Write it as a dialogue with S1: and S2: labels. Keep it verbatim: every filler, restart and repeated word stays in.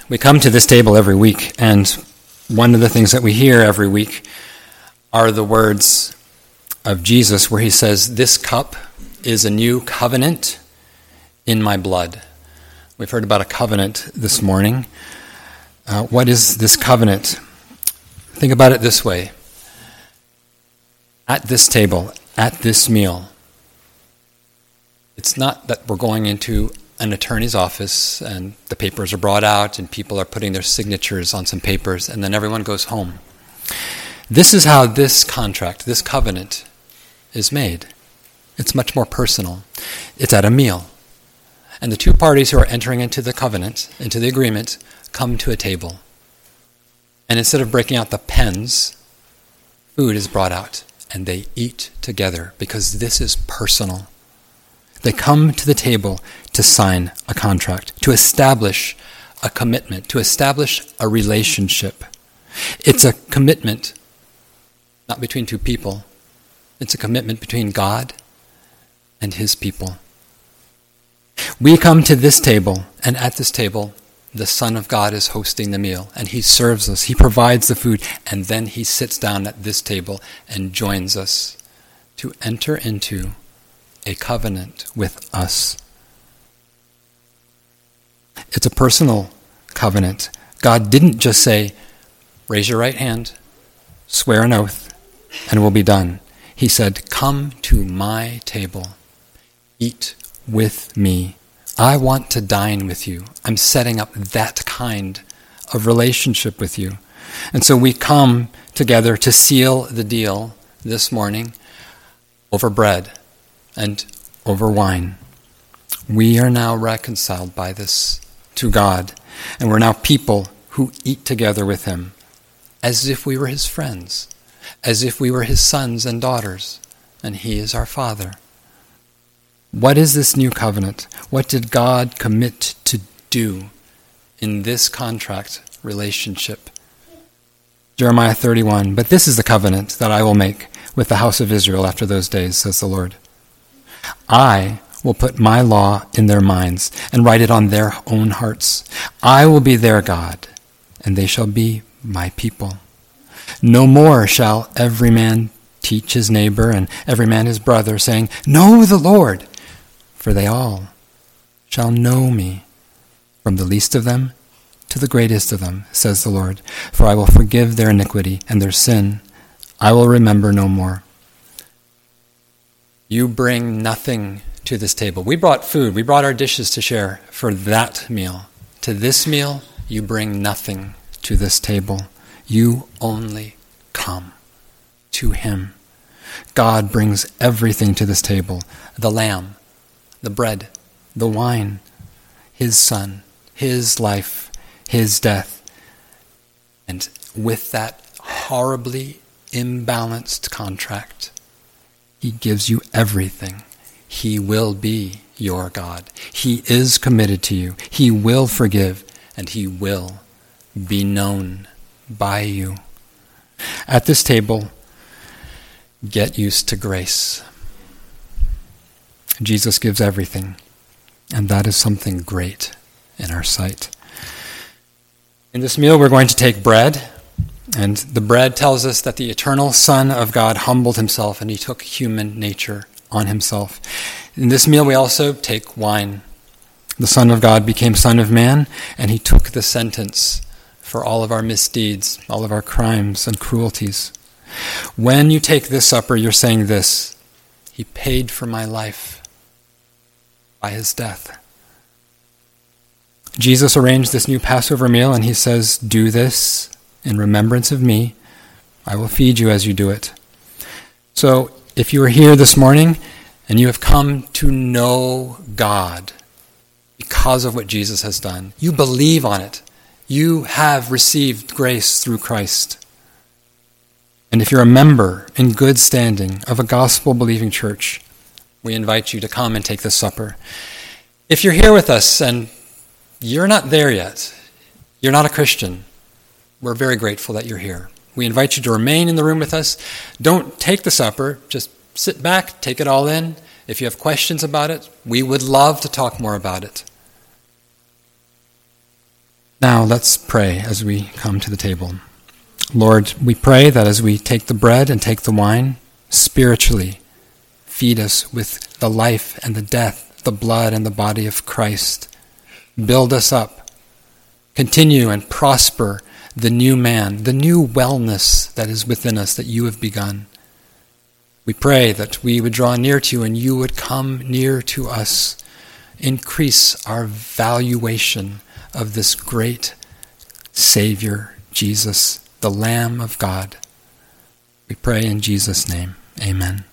S1: We come to this table every week, and one of the things that we hear every week are the words of Jesus where he says, "This cup is a new covenant in my blood." We've heard about a covenant this morning. Uh, what is this covenant? Think about it this way. At this table, at this meal, it's not that we're going into an attorney's office and the papers are brought out and people are putting their signatures on some papers and then everyone goes home. This is how this contract, this covenant is made. It's much more personal. It's at a meal. And the two parties who are entering into the covenant, into the agreement, come to a table. And instead of breaking out the pens, food is brought out and they eat together because this is personal. They come to the table to sign a contract, to establish a commitment, to establish a relationship. It's a commitment not between two people. It's a commitment between God and his people. We come to this table, and at this table, the Son of God is hosting the meal, and he serves us, he provides the food, and then he sits down at this table and joins us to enter into a covenant with us. It's a personal covenant. God didn't just say, raise your right hand, swear an oath, and we'll be done. He said, come to my table, eat with me. I want to dine with you. I'm setting up that kind of relationship with you. And so we come together to seal the deal this morning over bread and over wine. We are now reconciled by this to God, and we're now people who eat together with him as if we were his friends, as if we were his sons and daughters, and he is our Father. What is this new covenant? What did God commit to do in this contract relationship? Jeremiah thirty-one, but this is the covenant that I will make with the house of Israel after those days, says the Lord. I will put my law in their minds and write it on their own hearts. I will be their God, and they shall be my people. No more shall every man teach his neighbor and every man his brother, saying, know the Lord, for they all shall know me, from the least of them to the greatest of them, says the Lord. For I will forgive their iniquity and their sin I will remember no more. You bring nothing to this table. We brought food. We brought our dishes to share for that meal. To this meal, you bring nothing to this table. You only come to him. God brings everything to this table. The lamb, the bread, the wine, his son, his life, his death. And with that horribly imbalanced contract, he gives you everything. He will be your God. He is committed to you. He will forgive, and he will be known by you. At this table, get used to grace. Jesus gives everything, and that is something great in our sight. In this meal, we're going to take bread, and the bread tells us that the eternal Son of God humbled himself, and he took human nature on himself. In this meal, we also take wine. The Son of God became Son of Man, and he took the sentence for all of our misdeeds, all of our crimes and cruelties. When you take this supper, you're saying this: he paid for my life by his death. Jesus arranged this new Passover meal, and he says, do this in remembrance of me. I will feed you as you do it. So if you are here this morning and you have come to know God because of what Jesus has done, you believe on it, you have received grace through Christ. And if you're a member in good standing of a gospel-believing church, we invite you to come and take this supper. If you're here with us and you're not there yet, you're not a Christian, we're very grateful that you're here. We invite you to remain in the room with us. Don't take the supper, just sit back, take it all in. If you have questions about it, we would love to talk more about it. Now let's pray as we come to the table. Lord, we pray that as we take the bread and take the wine, spiritually feed us with the life and the death, the blood and the body of Christ. Build us up. Continue and prosper the new man, the new wellness that is within us that you have begun. We pray that we would draw near to you and you would come near to us. Increase our valuation of this great Savior, Jesus, the Lamb of God. We pray in Jesus' name. Amen.